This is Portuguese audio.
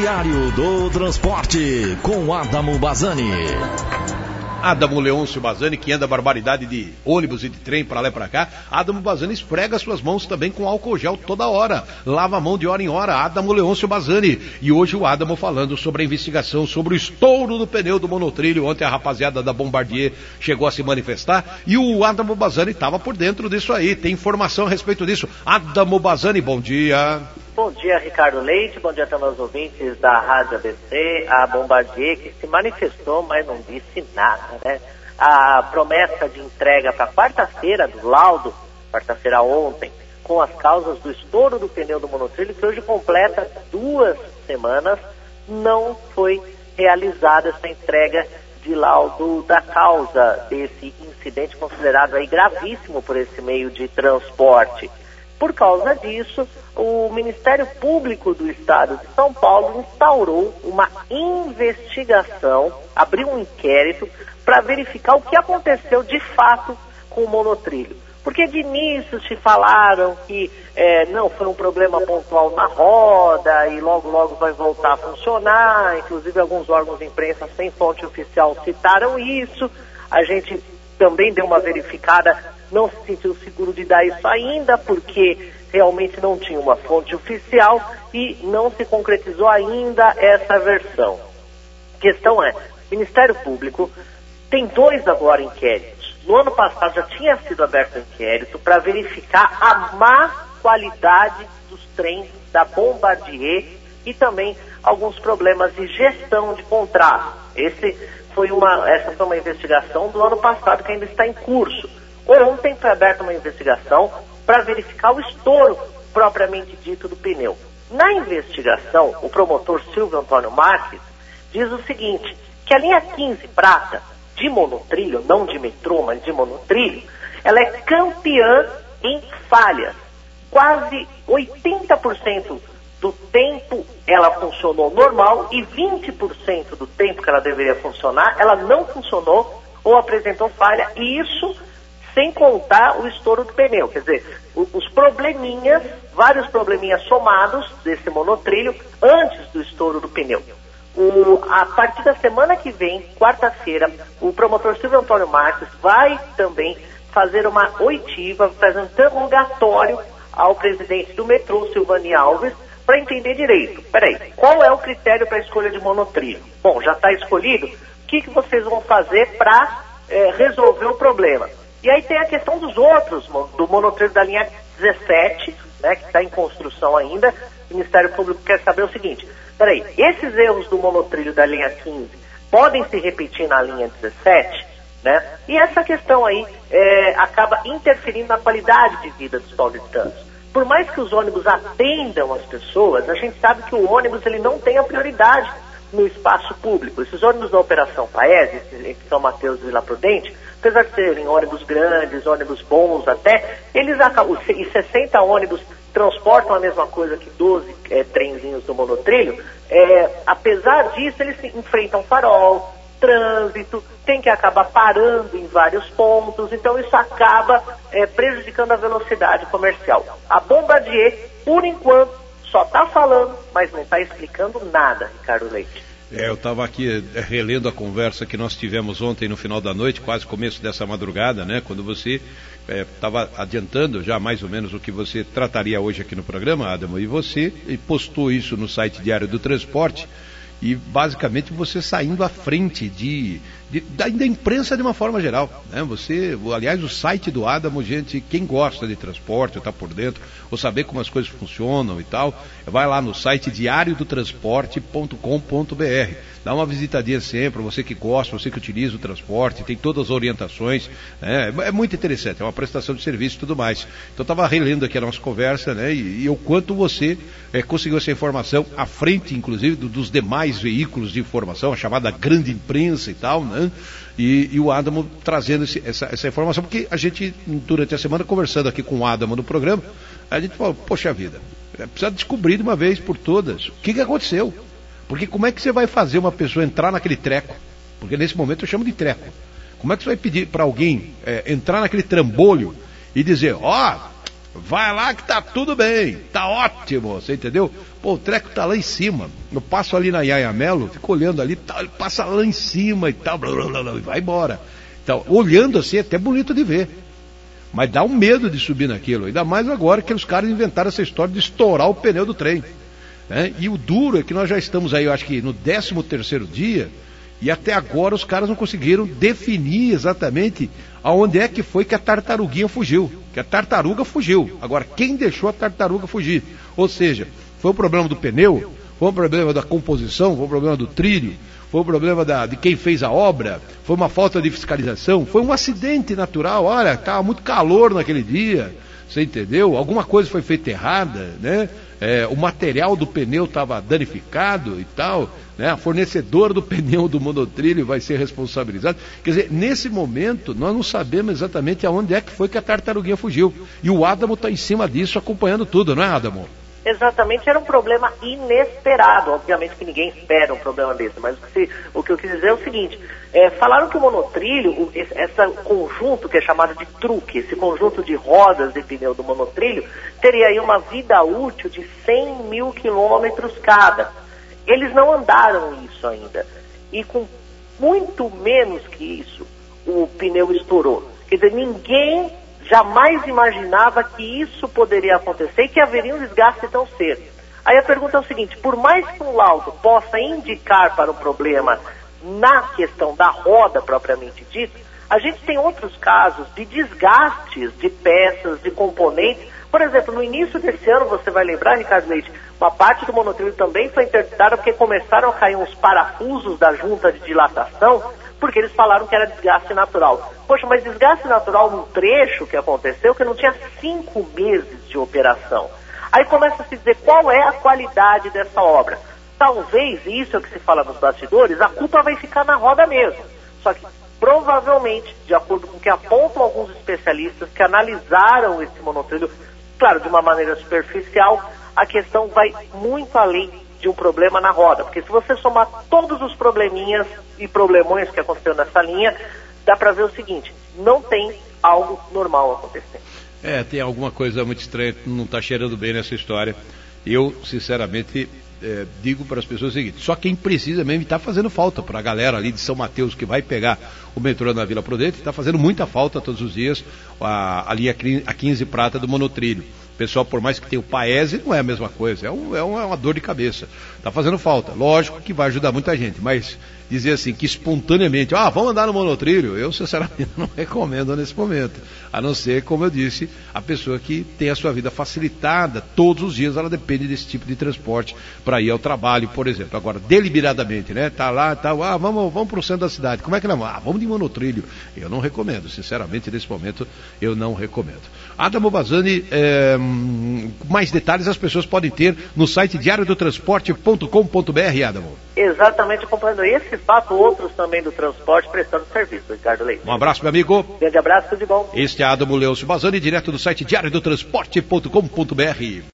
Diário do Transporte, com Adamo Bazzani. Adamo Leôncio Bazzani, que anda barbaridade de ônibus e de trem pra lá e pra cá. Adamo Bazzani esfrega suas mãos também com álcool gel toda hora. Lava a mão de hora em hora. Adamo Leôncio Bazzani. E hoje o Adamo falando sobre a investigação, sobre o estouro do pneu do monotrilho. Ontem a rapaziada da Bombardier chegou a se manifestar e o Adamo Bazzani estava por dentro disso aí. Tem informação a respeito disso. Adamo Bazzani, bom dia. Bom dia, Ricardo Leite, bom dia também aos ouvintes da Rádio ABC, a Bombardier que se manifestou, mas não disse nada, né? A promessa de entrega para quarta-feira do laudo, quarta-feira ontem, com as causas do estouro do pneu do monotrilho, que hoje completa 2 semanas, não foi realizada essa entrega de laudo da causa desse incidente considerado aí gravíssimo por esse meio de transporte. Por causa disso, o Ministério Público do Estado de São Paulo instaurou uma investigação, abriu um inquérito para verificar o que aconteceu de fato com o monotrilho. Porque de início se falaram que não foi um problema pontual na roda e logo vai voltar a funcionar, inclusive alguns órgãos de imprensa sem fonte oficial citaram isso. A gente também deu uma verificada, não se sentiu seguro de dar isso ainda, porque realmente não tinha uma fonte oficial e não se concretizou ainda essa versão. A questão é, o Ministério Público tem 2 agora inquéritos. No ano passado já tinha sido aberto um inquérito para verificar a má qualidade dos trens da Bombardier e também alguns problemas de gestão de contrato. Essa foi uma investigação do ano passado que ainda está em curso. Ontem foi aberta uma investigação para verificar o estouro propriamente dito do pneu. Na investigação, o promotor Silvio Antônio Marques diz o seguinte, que a linha 15 prata de monotrilho, não de metrô, mas de monotrilho, ela é campeã em falhas. Quase 80% do tempo ela funcionou normal e 20% do tempo que ela deveria funcionar, ela não funcionou ou apresentou falha, e isso sem contar o estouro do pneu. Quer dizer, os probleminhas, vários probleminhas somados desse monotrilho antes do estouro do pneu. A partir da semana que vem, quarta-feira, o promotor Silvio Antônio Marques vai também fazer uma oitiva, fazer um interrogatório ao presidente do metrô, Silvani Alves, para entender direito. Peraí, qual é o critério para a escolha de monotrilho? Bom, já está escolhido, o que vocês vão fazer para resolver o problema? E aí tem a questão dos outros, do monotrilho da linha 17, né, que está em construção ainda. O Ministério Público quer saber o seguinte, peraí, esses erros do monotrilho da linha 15 podem se repetir na linha 17, né? E essa questão aí acaba interferindo na qualidade de vida dos paulistanos. Por mais que os ônibus atendam as pessoas, a gente sabe que o ônibus ele não tem a prioridade no espaço público. Esses ônibus da Operação Paese, entre São Mateus e Vila Prudente, apesar de serem ônibus grandes, ônibus bons até, eles acabam, e 60 ônibus transportam a mesma coisa que 12 trenzinhos do monotrilho, apesar disso eles enfrentam farol, trânsito, tem que acabar parando em vários pontos, então isso acaba prejudicando a velocidade comercial. A Bombardier, por enquanto, só está falando, mas não está explicando nada, Ricardo Leite. Eu estava aqui relendo a conversa que nós tivemos ontem no final da noite, quase começo dessa madrugada, né? Quando você estava adiantando já mais ou menos o que você trataria hoje aqui no programa, Adamo, e você postou isso no site Diário do Transporte, e basicamente você saindo à frente da imprensa de uma forma geral, né? Aliás, o site do Adamo, gente, quem gosta de transporte, está por dentro, ou saber como as coisas funcionam e tal, vai lá no site diariodotransporte.com.br, dá uma visitadinha sempre, você que gosta, você que utiliza o transporte, tem todas as orientações, né? É muito interessante, é uma prestação de serviço e tudo mais. Então eu estava relendo aqui a nossa conversa, né? E o quanto você conseguiu essa informação à frente, inclusive, dos demais veículos de informação, a chamada grande imprensa e tal, né? E o Adamo trazendo essa informação, porque a gente, durante a semana, conversando aqui com o Adamo no programa, a gente falou, poxa vida, precisa descobrir de uma vez por todas o que aconteceu. Porque como é que você vai fazer uma pessoa entrar naquele treco? Porque nesse momento eu chamo de treco. Como é que você vai pedir para alguém entrar naquele trambolho e dizer, vai lá que tá tudo bem, tá ótimo, você entendeu? Pô, o treco tá lá em cima. Eu passo ali na Anhangamelo, fico olhando ali, tá, ele passa lá em cima e tal, blá, blá, blá, blá, e vai embora. Então, olhando assim, é até bonito de ver. Mas dá um medo de subir naquilo. Ainda mais agora que os caras inventaram essa história de estourar o pneu do trem. Né? E o duro é que nós já estamos aí, eu acho que no 13º dia, e até agora os caras não conseguiram definir exatamente aonde é que foi que a tartaruguinha fugiu. Que a tartaruga fugiu. Agora, quem deixou a tartaruga fugir? Ou seja, foi um problema do pneu, foi um problema da composição, foi um problema do trilho, foi um problema de quem fez a obra, foi uma falta de fiscalização, foi um acidente natural. Olha, estava muito calor naquele dia, você entendeu? Alguma coisa foi feita errada, né? O material do pneu estava danificado e tal, né? A fornecedora do pneu do monotrilho vai ser responsabilizada. Quer dizer, nesse momento, nós não sabemos exatamente aonde é que foi que a tartaruguinha fugiu. E o Adamo está em cima disso, acompanhando tudo, não é, Adamo? Exatamente, era um problema inesperado. Obviamente que ninguém espera um problema desse, mas o que eu quis dizer é o seguinte: falaram que o monotrilho, esse conjunto que é chamado de truque, esse conjunto de rodas de pneu do monotrilho, teria aí uma vida útil de 100 mil quilômetros cada. Eles não andaram isso ainda. E com muito menos que isso, o pneu estourou. Quer dizer, ninguém jamais imaginava que isso poderia acontecer e que haveria um desgaste tão cedo. Aí a pergunta é o seguinte: por mais que um laudo possa indicar para um problema na questão da roda propriamente dita, a gente tem outros casos de desgastes de peças, de componentes. Por exemplo, no início desse ano, você vai lembrar, Ricardo Leite, uma parte do monotrilho também foi interditada porque começaram a cair uns parafusos da junta de dilatação, porque eles falaram que era desgaste natural. Poxa, mas desgaste natural num trecho que aconteceu que não tinha 5 meses de operação. Aí começa a se dizer qual é a qualidade dessa obra. Talvez, isso é o que se fala nos bastidores, a culpa vai ficar na roda mesmo. Só que provavelmente, de acordo com o que apontam alguns especialistas que analisaram esse monotrilho, claro, de uma maneira superficial, a questão vai muito além de um problema na roda. Porque se você somar todos os probleminhas e problemões que aconteceram nessa linha, dá para ver o seguinte: não tem algo normal acontecendo. Tem alguma coisa muito estranha que não está cheirando bem nessa história. Eu, sinceramente, digo para as pessoas o seguinte: só quem precisa mesmo, está fazendo falta para a galera ali de São Mateus que vai pegar o metrô na Vila Prudente, está fazendo muita falta todos os dias a linha 15 prata do monotrilho. O pessoal, por mais que tenha o Paese, não é a mesma coisa, é uma dor de cabeça. Está fazendo falta. Lógico que vai ajudar muita gente, mas dizer assim, que espontaneamente, vamos andar no monotrilho, eu sinceramente não recomendo nesse momento. A não ser, como eu disse, a pessoa que tem a sua vida facilitada, todos os dias ela depende desse tipo de transporte para ir ao trabalho, por exemplo. Agora, deliberadamente, né? Tá lá, vamos para o centro da cidade. Como é que nós vamos? Vamos de monotrilho. Eu não recomendo, sinceramente, nesse momento, eu não recomendo. Adamo Bassani, mais detalhes as pessoas podem ter no site diariodotransporte.com.br, Adamo. Exatamente, acompanhando esse fato, outros também do transporte prestando serviço, Ricardo Leite. Um abraço, meu amigo. Grande abraço, tudo de bom. Este é Adamo Leôncio Bassani, direto do site diariodotransporte.com.br.